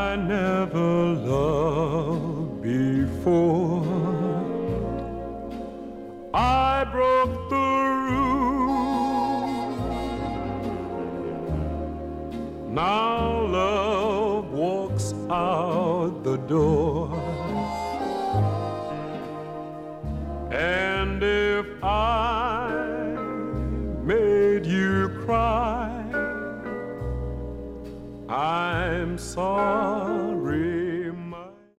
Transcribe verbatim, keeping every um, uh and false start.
I never loved before. I broke the rule. Now love walks out the door. And if I made you cry, I'm sorry.